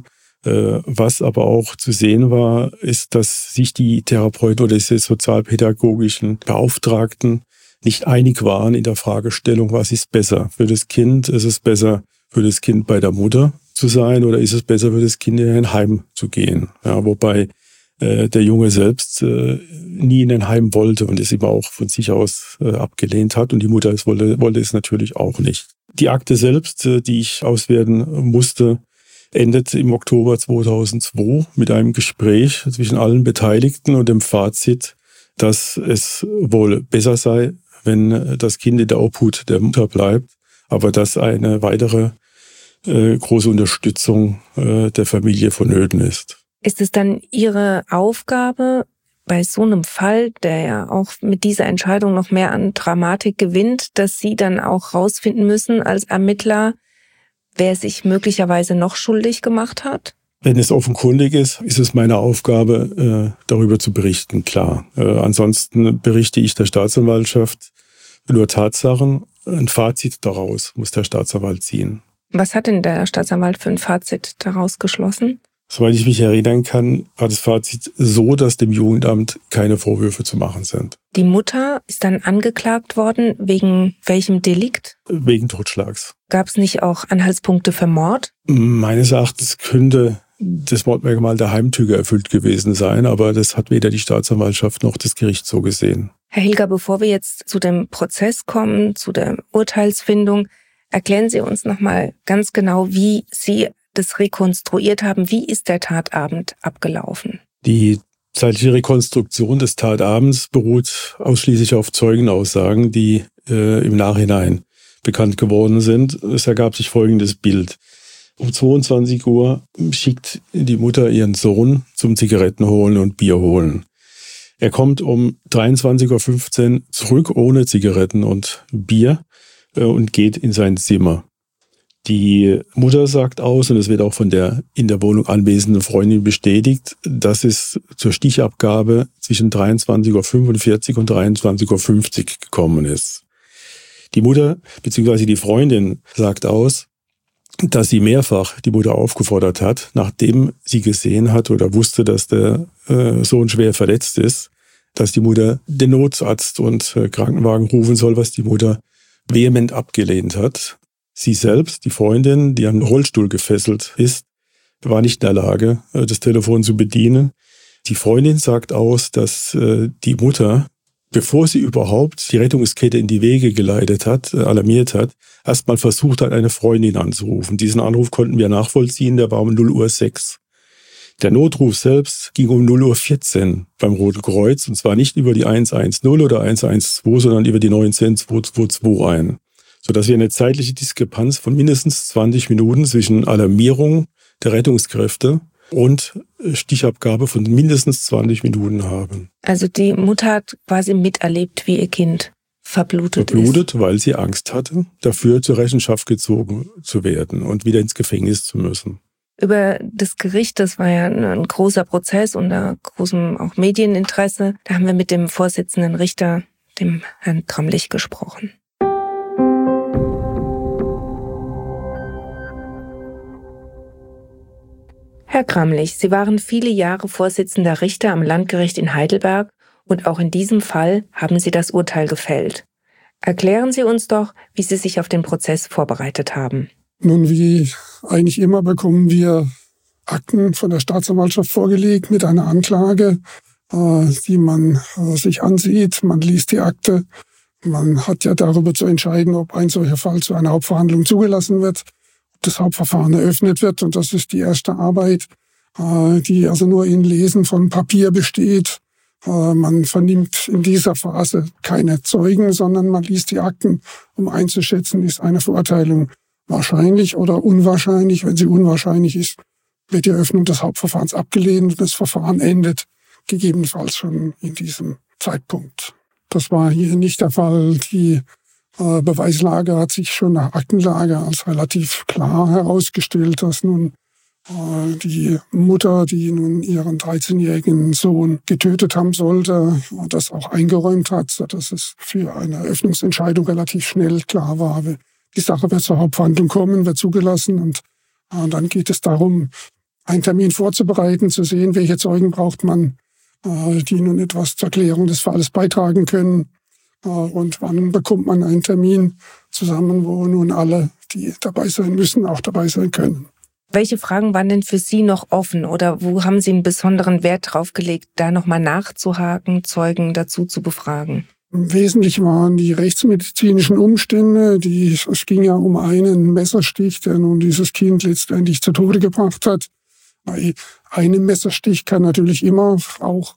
Was aber auch zu sehen war, ist, dass sich die Therapeuten oder diese sozialpädagogischen Beauftragten nicht einig waren in der Fragestellung, was ist besser für das Kind? Ist es besser für das Kind bei der Mutter zu sein oder ist es besser für das Kind in ein Heim zu gehen? Ja, wobei der Junge selbst nie in ein Heim wollte und es immer auch von sich aus abgelehnt hat und die Mutter wollte es natürlich auch nicht. Die Akte selbst, die ich auswerten musste, endet im Oktober 2002 mit einem Gespräch zwischen allen Beteiligten und dem Fazit, dass es wohl besser sei, wenn das Kind in der Obhut der Mutter bleibt, aber dass eine weitere große Unterstützung der Familie vonnöten ist. Ist es dann Ihre Aufgabe, bei so einem Fall, der ja auch mit dieser Entscheidung noch mehr an Dramatik gewinnt, dass Sie dann auch rausfinden müssen als Ermittler, wer sich möglicherweise noch schuldig gemacht hat? Wenn es offenkundig ist, ist es meine Aufgabe, darüber zu berichten, klar. Ansonsten berichte ich der Staatsanwaltschaft nur Tatsachen. Ein Fazit daraus muss der Staatsanwalt ziehen. Was hat denn der Staatsanwalt für ein Fazit daraus geschlossen? Soweit ich mich erinnern kann, war das Fazit so, dass dem Jugendamt keine Vorwürfe zu machen sind. Die Mutter ist dann angeklagt worden. Wegen welchem Delikt? Wegen Totschlags. Gab es nicht auch Anhaltspunkte für Mord? Meines Erachtens könnte das Mordmerkmal der Heimtücke erfüllt gewesen sein, aber das hat weder die Staatsanwaltschaft noch das Gericht so gesehen. Herr Hilger, bevor wir jetzt zu dem Prozess kommen, zu der Urteilsfindung, erklären Sie uns nochmal ganz genau, wie Sie das rekonstruiert haben. Wie ist der Tatabend abgelaufen? Die zeitliche Rekonstruktion des Tatabends beruht ausschließlich auf Zeugenaussagen, die im Nachhinein bekannt geworden sind. Es ergab sich folgendes Bild. Um 22 Uhr schickt die Mutter ihren Sohn zum Zigaretten holen und Bier holen. Er kommt um 23.15 Uhr zurück ohne Zigaretten und Bier und geht in sein Zimmer. Die Mutter sagt aus, und es wird auch von der in der Wohnung anwesenden Freundin bestätigt, dass es zur Stichabgabe zwischen 23.45 Uhr und 23.50 Uhr gekommen ist. Die Mutter bzw. die Freundin sagt aus, dass sie mehrfach die Mutter aufgefordert hat, nachdem sie gesehen hat oder wusste, dass der Sohn schwer verletzt ist, dass die Mutter den Notarzt und Krankenwagen rufen soll, was die Mutter vehement abgelehnt hat. Sie selbst, die Freundin, die am Rollstuhl gefesselt ist, war nicht in der Lage, das Telefon zu bedienen. Die Freundin sagt aus, dass die Mutter, bevor sie überhaupt die Rettungskette in die Wege geleitet hat, alarmiert hat, erstmal versucht hat, eine Freundin anzurufen. Diesen Anruf konnten wir nachvollziehen, der war um 0:06 Uhr. Der Notruf selbst ging um 0:14 Uhr beim Roten Kreuz, und zwar nicht über die 110 oder 112, sondern über die 19222 ein. Sodass wir eine zeitliche Diskrepanz von mindestens 20 Minuten zwischen Alarmierung der Rettungskräfte und Stichabgabe von mindestens 20 Minuten haben. Also die Mutter hat quasi miterlebt, wie ihr Kind verblutet ist. Weil sie Angst hatte, dafür zur Rechenschaft gezogen zu werden und wieder ins Gefängnis zu müssen. Über das Gericht, das war ja ein großer Prozess unter großem auch Medieninteresse. Da haben wir mit dem Vorsitzenden Richter, dem Herrn Gramlich, gesprochen. Herr Gramlich, Sie waren viele Jahre Vorsitzender Richter am Landgericht in Heidelberg und auch in diesem Fall haben Sie das Urteil gefällt. Erklären Sie uns doch, wie Sie sich auf den Prozess vorbereitet haben. Nun, wie eigentlich immer bekommen wir Akten von der Staatsanwaltschaft vorgelegt mit einer Anklage, die man sich ansieht. Man liest die Akte. Man hat ja darüber zu entscheiden, ob ein solcher Fall zu einer Hauptverhandlung zugelassen wird, ob das Hauptverfahren eröffnet wird. Und das ist die erste Arbeit, die also nur in Lesen von Papier besteht. Man vernimmt in dieser Phase keine Zeugen, sondern man liest die Akten, um einzuschätzen, ist eine Verurteilung wahrscheinlich oder unwahrscheinlich. Wenn sie unwahrscheinlich ist, wird die Eröffnung des Hauptverfahrens abgelehnt und das Verfahren endet gegebenenfalls schon in diesem Zeitpunkt. Das war hier nicht der Fall. Die Beweislage hat sich schon nach Aktenlage als relativ klar herausgestellt, dass nun die Mutter, die nun ihren 13-jährigen Sohn getötet haben sollte, das auch eingeräumt hat, sodass es für eine Eröffnungsentscheidung relativ schnell klar war, die Sache wird zur Hauptverhandlung kommen, wird zugelassen und dann geht es darum, einen Termin vorzubereiten, zu sehen, welche Zeugen braucht man, die nun etwas zur Klärung des Falles beitragen können und wann bekommt man einen Termin zusammen, wo nun alle, die dabei sein müssen, auch dabei sein können. Welche Fragen waren denn für Sie noch offen oder wo haben Sie einen besonderen Wert drauf gelegt, da nochmal nachzuhaken, Zeugen dazu zu befragen? Im Wesentlichen waren die rechtsmedizinischen Umstände. Es ging ja um einen Messerstich, der nun dieses Kind letztendlich zu Tode gebracht hat. Bei einem Messerstich kann natürlich immer auch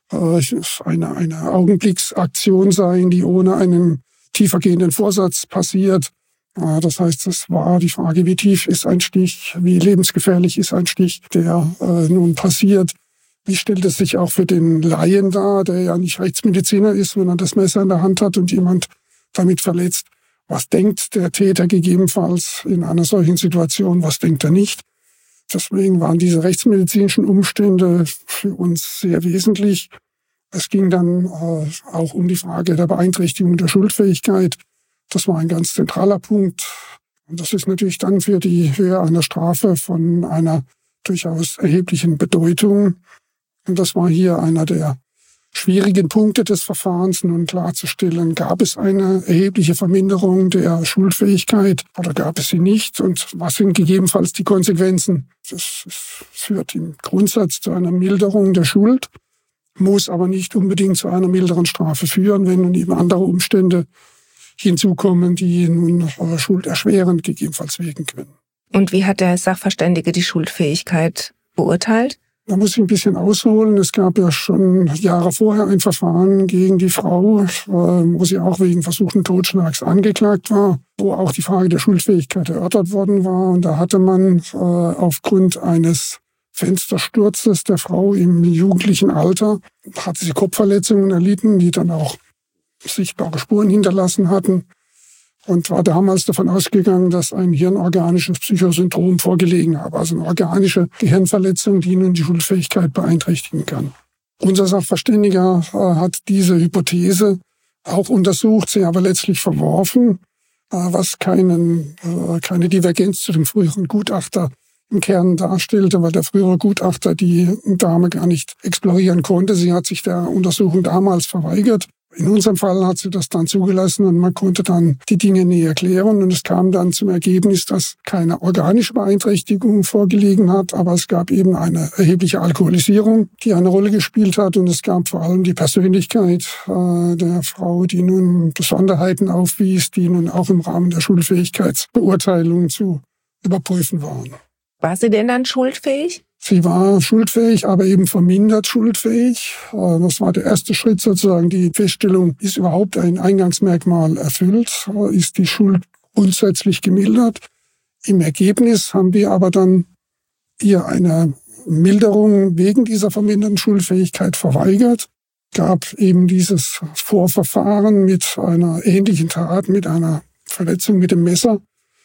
eine Augenblicksaktion sein, die ohne einen tiefergehenden Vorsatz passiert. Das heißt, es war die Frage, wie tief ist ein Stich, wie lebensgefährlich ist ein Stich, der nun passiert. Wie stellt es sich auch für den Laien dar, der ja nicht Rechtsmediziner ist, wenn er das Messer in der Hand hat und jemand damit verletzt? Was denkt der Täter gegebenenfalls in einer solchen Situation, was denkt er nicht? Deswegen waren diese rechtsmedizinischen Umstände für uns sehr wesentlich. Es ging dann auch um die Frage der Beeinträchtigung der Schuldfähigkeit. Das war ein ganz zentraler Punkt. Und das ist natürlich dann für die Höhe einer Strafe von einer durchaus erheblichen Bedeutung. Und das war hier einer der schwierigen Punkte des Verfahrens, nun klarzustellen, gab es eine erhebliche Verminderung der Schuldfähigkeit oder gab es sie nicht? Und was sind gegebenenfalls die Konsequenzen? Das führt im Grundsatz zu einer Milderung der Schuld, muss aber nicht unbedingt zu einer milderen Strafe führen, wenn nun eben andere Umstände hinzukommen, die nun schulderschwerend gegebenenfalls wirken können. Und wie hat der Sachverständige die Schuldfähigkeit beurteilt? Da muss ich ein bisschen ausholen. Es gab ja schon Jahre vorher ein Verfahren gegen die Frau, wo sie auch wegen versuchten Totschlags angeklagt war, wo auch die Frage der Schuldfähigkeit erörtert worden war. Und da hatte man aufgrund eines Fenstersturzes der Frau im jugendlichen Alter, hatte sie Kopfverletzungen erlitten, die dann auch sichtbare Spuren hinterlassen hatten und war damals davon ausgegangen, dass ein hirnorganisches Psychosyndrom vorgelegen habe, also eine organische Gehirnverletzung, die nun die Schuldfähigkeit beeinträchtigen kann. Unser Sachverständiger hat diese Hypothese auch untersucht, sie aber letztlich verworfen, was keine Divergenz zu dem früheren Gutachter im Kern darstellte, weil der frühere Gutachter die Dame gar nicht explorieren konnte. Sie hat sich der Untersuchung damals verweigert. In unserem Fall hat sie das dann zugelassen und man konnte dann die Dinge näher klären. Und es kam dann zum Ergebnis, dass keine organische Beeinträchtigung vorgelegen hat, aber es gab eben eine erhebliche Alkoholisierung, die eine Rolle gespielt hat. Und es gab vor allem die Persönlichkeit der Frau, die nun Besonderheiten aufwies, die nun auch im Rahmen der Schuldfähigkeitsbeurteilung zu überprüfen waren. War sie denn dann schuldfähig? Sie war schuldfähig, aber eben vermindert schuldfähig. Das war der erste Schritt sozusagen. Die Feststellung, ist überhaupt ein Eingangsmerkmal erfüllt? Ist die Schuld grundsätzlich gemildert? Im Ergebnis haben wir aber dann ihr eine Milderung wegen dieser verminderten Schuldfähigkeit verweigert. Gab eben dieses Vorverfahren mit einer ähnlichen Tat, mit einer Verletzung mit dem Messer.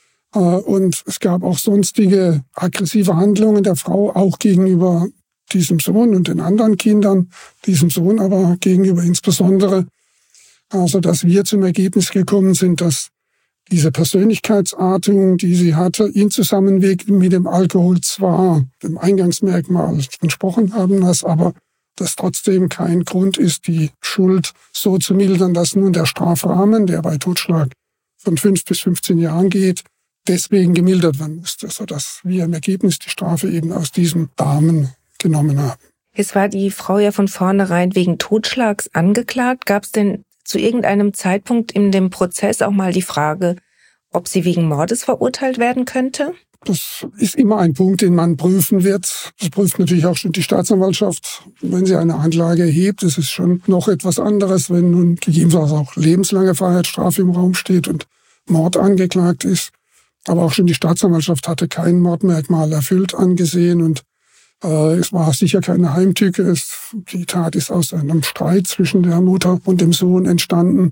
Und es gab auch sonstige aggressive Handlungen der Frau, auch gegenüber diesem Sohn und den anderen Kindern, diesem Sohn aber gegenüber insbesondere, also dass wir zum Ergebnis gekommen sind, dass diese Persönlichkeitsartung, die sie hatte, in Zusammenwirkung mit dem Alkohol zwar dem Eingangsmerkmal entsprochen haben, dass aber das trotzdem kein Grund ist, die Schuld so zu mildern, dass nun der Strafrahmen, der bei Totschlag von 5 bis 15 Jahren geht, deswegen gemildert werden musste, sodass wir im Ergebnis die Strafe eben aus diesem Rahmen genommen haben. Es war die Frau ja von vornherein wegen Totschlags angeklagt. Gab es denn zu irgendeinem Zeitpunkt in dem Prozess auch mal die Frage, ob sie wegen Mordes verurteilt werden könnte? Das ist immer ein Punkt, den man prüfen wird. Das prüft natürlich auch schon die Staatsanwaltschaft, wenn sie eine Anklage erhebt. Es ist schon noch etwas anderes, wenn nun gegebenenfalls auch lebenslange Freiheitsstrafe im Raum steht und Mord angeklagt ist. Aber auch schon die Staatsanwaltschaft hatte kein Mordmerkmal erfüllt angesehen und es war sicher keine Heimtücke. Die Tat ist aus einem Streit zwischen der Mutter und dem Sohn entstanden.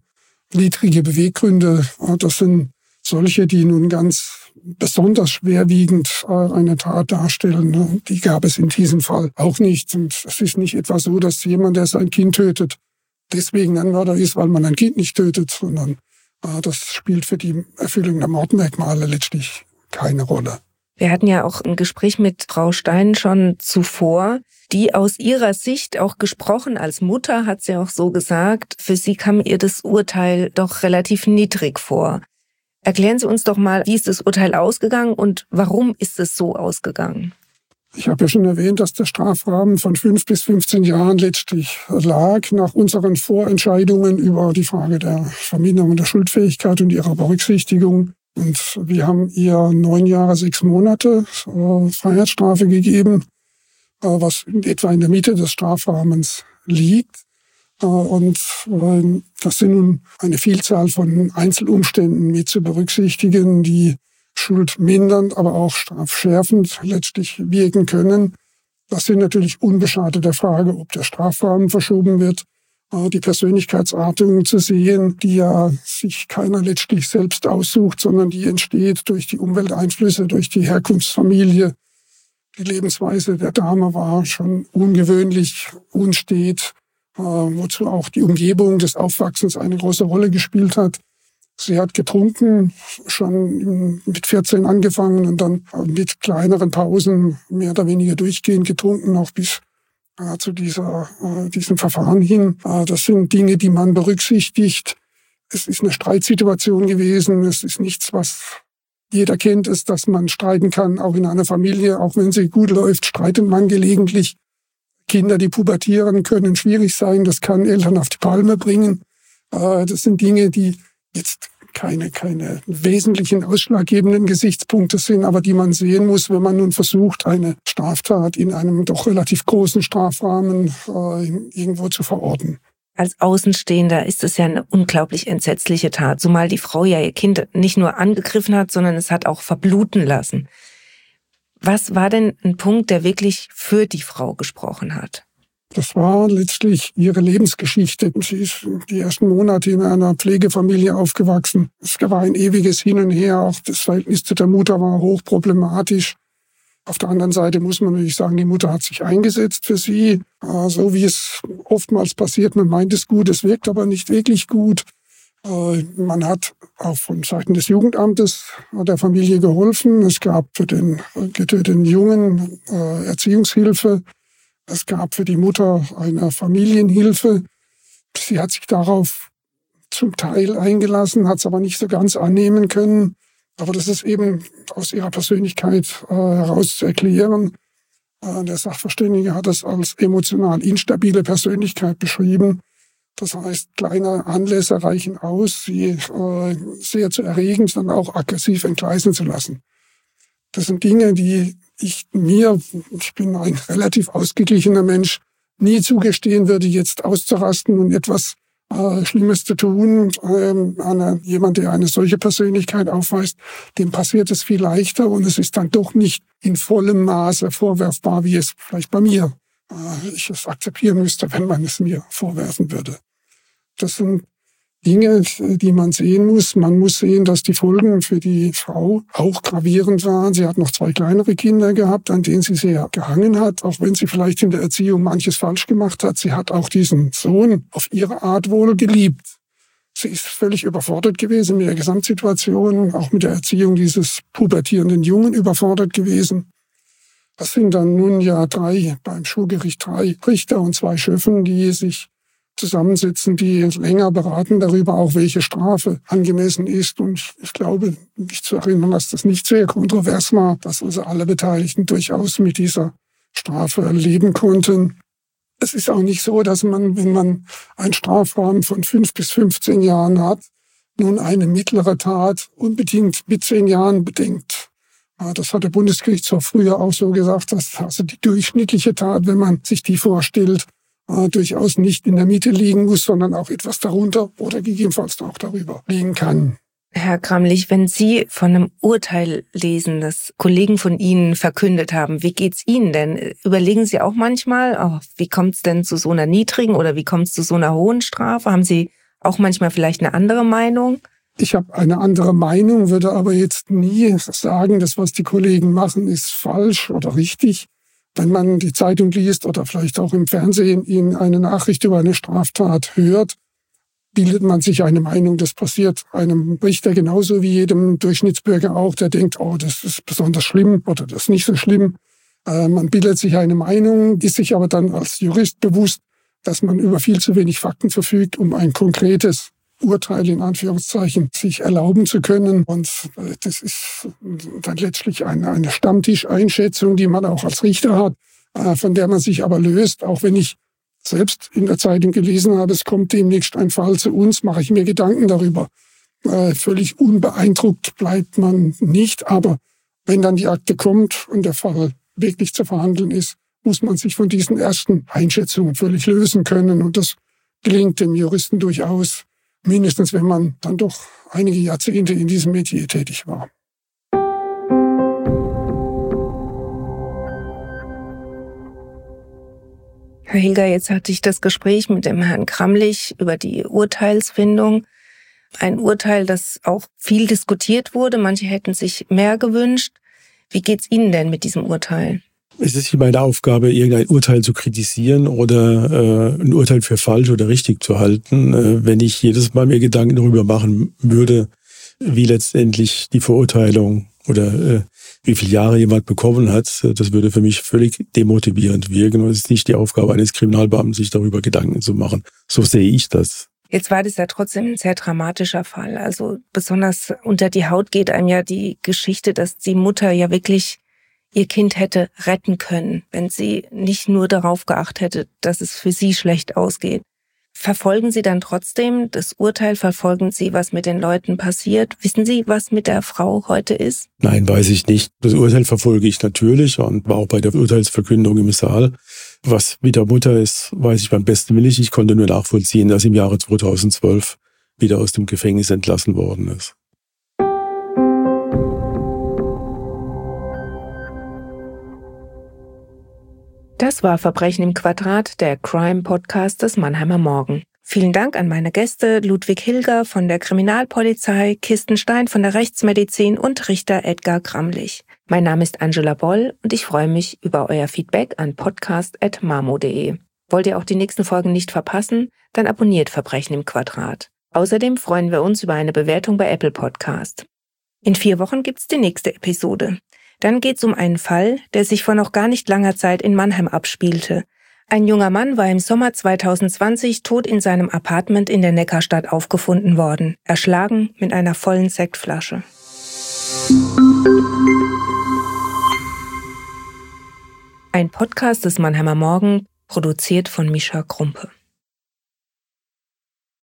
niedrige Beweggründe. Das sind solche, die nun ganz besonders schwerwiegend eine Tat darstellen. Die gab es in diesem Fall auch nicht. Und es ist nicht etwa so, dass jemand, der sein Kind tötet, deswegen ein Mörder ist, weil man ein Kind nicht tötet, sondern das spielt für die Erfüllung der Mordmerkmale letztlich keine Rolle. Wir hatten ja auch ein Gespräch mit Frau Stein schon zuvor, die aus ihrer Sicht auch gesprochen als Mutter, hat sie auch so gesagt, für sie kam ihr das Urteil doch relativ niedrig vor. Erklären Sie uns doch mal, wie ist das Urteil ausgegangen und warum ist es so ausgegangen? Ich habe ja schon erwähnt, dass der Strafrahmen von 5 bis 15 Jahren letztlich lag, nach unseren Vorentscheidungen über die Frage der Verminderung der Schuldfähigkeit und ihrer Berücksichtigung. Und wir haben ihr 9 Jahre, 6 Monate Freiheitsstrafe gegeben, was etwa in der Mitte des Strafrahmens liegt. Und das sind nun eine Vielzahl von Einzelumständen mit zu berücksichtigen, die schuldmindernd, aber auch strafschärfend letztlich wirken können. Das sind natürlich unbeschadet der Frage, ob der Strafrahmen verschoben wird, die Persönlichkeitsartung zu sehen, die ja sich keiner letztlich selbst aussucht, sondern die entsteht durch die Umwelteinflüsse, durch die Herkunftsfamilie. Die Lebensweise der Dame war schon ungewöhnlich unstet, wozu auch die Umgebung des Aufwachsens eine große Rolle gespielt hat. Sie hat getrunken, schon mit 14 angefangen und dann mit kleineren Pausen mehr oder weniger durchgehend getrunken, auch bis zu diesem Verfahren hin. Das sind Dinge, die man berücksichtigt. Es ist eine Streitsituation gewesen. Es ist nichts, was jeder kennt, ist, dass man streiten kann, auch in einer Familie. Auch wenn sie gut läuft, streitet man gelegentlich. Kinder, die pubertieren, können schwierig sein. Das kann Eltern auf die Palme bringen. Das sind Dinge, die jetzt keine wesentlichen ausschlaggebenden Gesichtspunkte sind, aber die man sehen muss, wenn man nun versucht, eine Straftat in einem doch relativ großen Strafrahmen irgendwo zu verorten. Als Außenstehender ist es ja eine unglaublich entsetzliche Tat, zumal die Frau ja ihr Kind nicht nur angegriffen hat, sondern es hat auch verbluten lassen. Was war denn ein Punkt, der wirklich für die Frau gesprochen hat? Das war letztlich ihre Lebensgeschichte. Sie ist die ersten Monate in einer Pflegefamilie aufgewachsen. Es war ein ewiges Hin und Her. Auch das Verhältnis zu der Mutter war hochproblematisch. Auf der anderen Seite muss man natürlich sagen, die Mutter hat sich eingesetzt für sie. So wie es oftmals passiert, man meint es gut, es wirkt aber nicht wirklich gut. Man hat auch von Seiten des Jugendamtes der Familie geholfen. Es gab für den getöteten Jungen Erziehungshilfe. Es gab für die Mutter eine Familienhilfe. Sie hat sich darauf zum Teil eingelassen, hat es aber nicht so ganz annehmen können. Aber das ist eben aus ihrer Persönlichkeit heraus zu erklären. Der Sachverständige hat es als emotional instabile Persönlichkeit beschrieben. Das heißt, kleine Anlässe reichen aus, sie sehr zu erregen, dann auch aggressiv entgleisen zu lassen. Das sind Dinge, die ich bin ein relativ ausgeglichener Mensch, nie zugestehen würde, jetzt auszurasten und etwas Schlimmes zu tun. Jemand, der eine solche Persönlichkeit aufweist, dem passiert es viel leichter und es ist dann doch nicht in vollem Maße vorwerfbar, wie es vielleicht bei mir ich es akzeptieren müsste, wenn man es mir vorwerfen würde. Das sind Dinge, die man sehen muss. Man muss sehen, dass die Folgen für die Frau auch gravierend waren. Sie hat noch 2 kleinere Kinder gehabt, an denen sie sehr gehangen hat, auch wenn sie vielleicht in der Erziehung manches falsch gemacht hat. Sie hat auch diesen Sohn auf ihre Art wohl geliebt. Sie ist völlig überfordert gewesen mit der Gesamtsituation, auch mit der Erziehung dieses pubertierenden Jungen überfordert gewesen. Das sind dann nun ja beim Schulgericht 3 Richter und 2 Schöffen, die sich zusammensitzen, die länger beraten darüber, auch welche Strafe angemessen ist. Und ich glaube, mich zu erinnern, dass das nicht sehr kontrovers war, dass also alle Beteiligten durchaus mit dieser Strafe leben konnten. Es ist auch nicht so, dass man, wenn man einen Strafrahmen von 5 bis 15 Jahren hat, nun eine mittlere Tat unbedingt mit 10 Jahren bedenkt. Das hat der Bundesgerichtshof früher auch so gesagt, dass also die durchschnittliche Tat, wenn man sich die vorstellt, durchaus nicht in der Mitte liegen muss, sondern auch etwas darunter oder gegebenenfalls auch darüber liegen kann. Herr Gramlich, wenn Sie von einem Urteil lesen, das Kollegen von Ihnen verkündet haben, wie geht's Ihnen denn? Überlegen Sie auch manchmal, wie kommt es denn zu so einer niedrigen oder wie kommt es zu so einer hohen Strafe? Haben Sie auch manchmal vielleicht eine andere Meinung? Ich habe eine andere Meinung, würde aber jetzt nie sagen, das, was die Kollegen machen, ist falsch oder richtig. Wenn man die Zeitung liest oder vielleicht auch im Fernsehen eine Nachricht über eine Straftat hört, bildet man sich eine Meinung. Das passiert einem Richter genauso wie jedem Durchschnittsbürger auch, der denkt, oh, das ist besonders schlimm oder das ist nicht so schlimm. Man bildet sich eine Meinung, ist sich aber dann als Jurist bewusst, dass man über viel zu wenig Fakten verfügt, um ein konkretes Urteil in Anführungszeichen sich erlauben zu können. Und das ist dann letztlich eine Stammtischeinschätzung, die man auch als Richter hat, von der man sich aber löst. Auch wenn ich selbst in der Zeitung gelesen habe, es kommt demnächst ein Fall zu uns, mache ich mir Gedanken darüber. Völlig unbeeindruckt bleibt man nicht. Aber wenn dann die Akte kommt und der Fall wirklich zu verhandeln ist, muss man sich von diesen ersten Einschätzungen völlig lösen können. Und das gelingt dem Juristen durchaus, mindestens wenn man dann doch einige Jahrzehnte in diesem Metier tätig war. Herr Hilger, jetzt hatte ich das Gespräch mit dem Herrn Gramlich über die Urteilsfindung. Ein Urteil, das auch viel diskutiert wurde. Manche hätten sich mehr gewünscht. Wie geht's Ihnen denn mit diesem Urteil? Es ist nicht meine Aufgabe, irgendein Urteil zu kritisieren oder ein Urteil für falsch oder richtig zu halten. Wenn ich jedes Mal mir Gedanken darüber machen würde, wie letztendlich die Verurteilung oder wie viele Jahre jemand bekommen hat, das würde für mich völlig demotivierend wirken. Und es ist nicht die Aufgabe eines Kriminalbeamten, sich darüber Gedanken zu machen. So sehe ich das. Jetzt war das ja trotzdem ein sehr dramatischer Fall. Also besonders unter die Haut geht einem ja die Geschichte, dass die Mutter ja wirklich ihr Kind hätte retten können, wenn sie nicht nur darauf geachtet hätte, dass es für sie schlecht ausgeht. Verfolgen Sie dann trotzdem das Urteil? Verfolgen Sie, was mit den Leuten passiert? Wissen Sie, was mit der Frau heute ist? Nein, weiß ich nicht. Das Urteil verfolge ich natürlich und war auch bei der Urteilsverkündung im Saal. Was mit der Mutter ist, weiß ich beim besten Willen nicht. Ich konnte nur nachvollziehen, dass sie im Jahre 2012 wieder aus dem Gefängnis entlassen worden ist. Das war Verbrechen im Quadrat, der Crime-Podcast des Mannheimer Morgen. Vielen Dank an meine Gäste Ludwig Hilger von der Kriminalpolizei, Kirsten Stein von der Rechtsmedizin und Richter Edgar Gramlich. Mein Name ist Angela Boll und ich freue mich über euer Feedback an podcast@mamo.de. Wollt ihr auch die nächsten Folgen nicht verpassen? Dann abonniert Verbrechen im Quadrat. Außerdem freuen wir uns über eine Bewertung bei Apple Podcast. In 4 Wochen gibt's die nächste Episode. Dann geht's um einen Fall, der sich vor noch gar nicht langer Zeit in Mannheim abspielte. Ein junger Mann war im Sommer 2020 tot in seinem Apartment in der Neckarstadt aufgefunden worden, erschlagen mit einer vollen Sektflasche. Ein Podcast des Mannheimer Morgen, produziert von Mischa Krumpe.